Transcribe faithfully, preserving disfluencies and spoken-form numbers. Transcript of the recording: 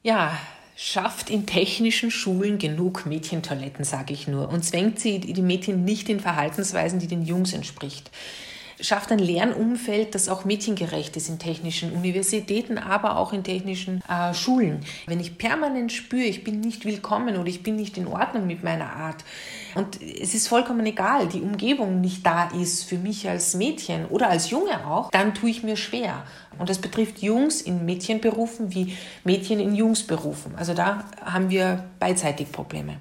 Ja, schafft in technischen Schulen genug Mädchentoiletten, sage ich nur, und zwängt sie die Mädchen nicht in Verhaltensweisen, die den Jungs entspricht. Schafft ein Lernumfeld, das auch mädchengerecht ist in technischen Universitäten, aber auch in technischen äh, Schulen. Wenn ich permanent spüre, ich bin nicht willkommen oder ich bin nicht in Ordnung mit meiner Art und es ist vollkommen egal, die Umgebung nicht da ist für mich als Mädchen oder als Junge auch, dann tue ich mir schwer. Und das betrifft Jungs in Mädchenberufen wie Mädchen in Jungsberufen. Also da haben wir beidseitig Probleme.